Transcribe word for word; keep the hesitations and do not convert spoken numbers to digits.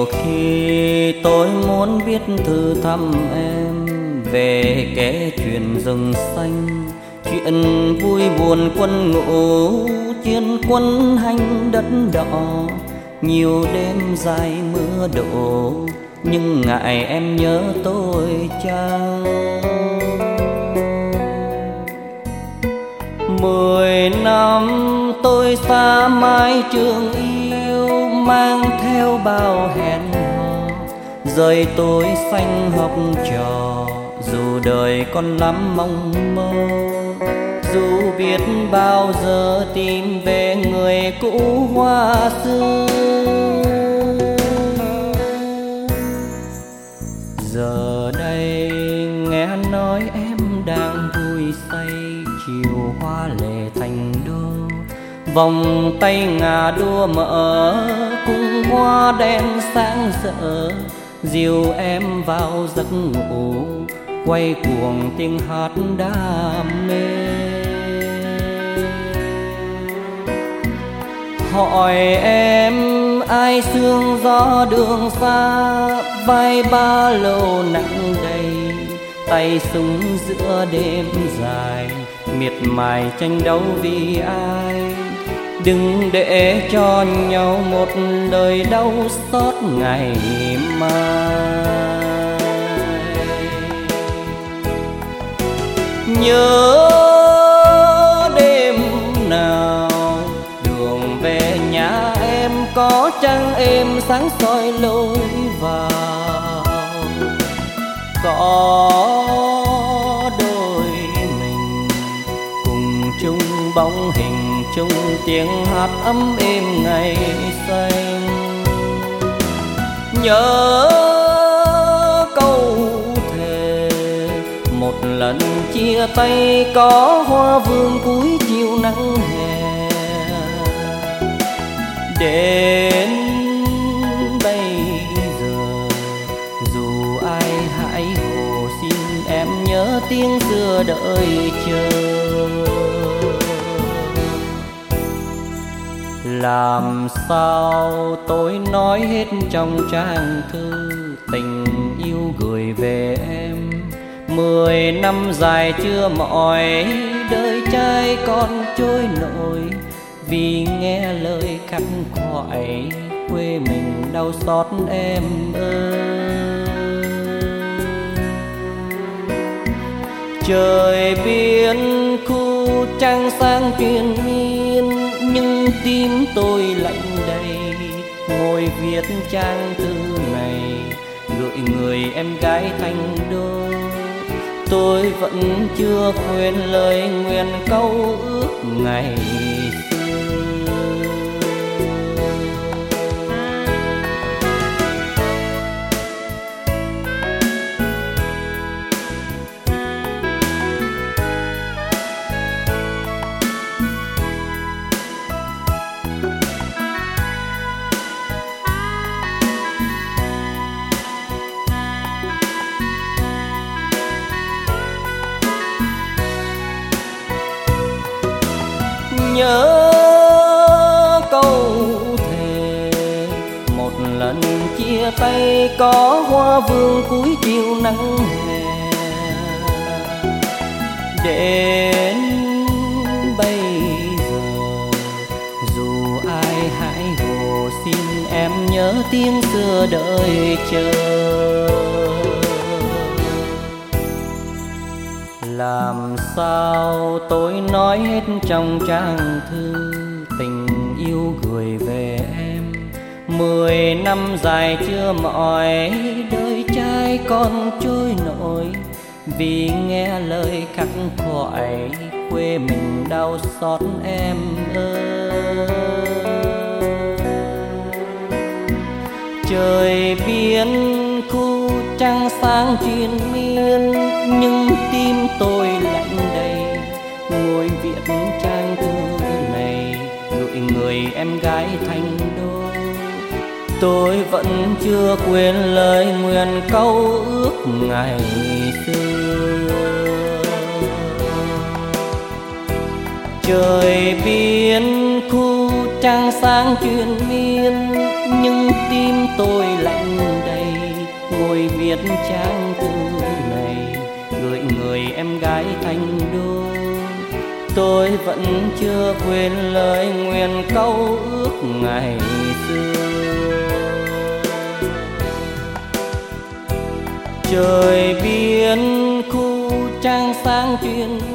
Nhiều khi tôi muốn viết thư thăm em về kể chuyện rừng xanh, chuyện vui buồn quân ngũ chiến quân hành đất đỏ. Nhiều đêm dài mưa đổ nhưng ngại em nhớ tôi chăng. Mười năm tôi xa mái trường yêu, mang theo bao hẹn hò, rời tôi xanh học trò. Dù đời còn lắm mong mơ, dù biết bao giờ tìm về người cũ hoa xưa. Giờ đây nghe nói em đang vui say, chiều hoa lệ thành đô, vòng tay ngà đua mở cung hoa đen sáng rỡ. Dìu em vào giấc ngủ, quay cuồng tiếng hát đam mê. Hỏi em ai sương gió đường xa, vai ba lô nặng đầy, tay súng giữa đêm dài, miệt mài tranh đấu vì ai. Đừng để cho nhau một đời đau xót ngày mai. Nhớ đêm nào đường về nhà em, có trăng êm sáng soi lối vào. Có đôi mình cùng chung bóng hình, chung tiếng hát ấm êm ngày xanh. Nhớ câu thề một lần chia tay, có hoa vương cuối chiều nắng hè. Đến bây giờ dù ai hãi hồ, xin em nhớ tiếng xưa đợi chờ. Làm sao tôi nói hết trong trang thư tình yêu gửi về em. Mười năm dài chưa mỏi, đời trai còn trôi nổi, vì nghe lời khắc khoải quê mình đau xót em ơi. Trời biên khu trăng sáng truyền miên, nhưng tim tôi lạnh đầy. Ngồi viết trang thư này gửi người em gái thành đô. Tôi vẫn chưa quên lời nguyện câu ước ngày xưa. Nhớ câu thề một lần chia tay, có hoa vương cuối chiều nắng hè. Đến bây giờ dù ai hãi hồ, xin em nhớ tiếng xưa đợi chờ. Làm sao tôi nói hết trong trang thư tình yêu gửi về em. Mười năm dài chưa mỏi, đời trai còn trôi nổi, vì nghe lời khắc khoải quê mình đau xót em ơi. Trời biên khu trăng sáng triền miên, nhưng tim tôi lạnh đầy. Ngồi viết trang thư này gửi người em gái thành đô. Tôi vẫn chưa quên lời nguyện câu ước ngày xưa. Trời biên khu trăng sáng truyền miên, nhưng tim tôi lạnh đầy ngồi viết trang thư này gửi người em gái thành đô. Tôi vẫn chưa quên lời nguyện câu ước ngày xưa. Trời biên khu trăng sáng truyền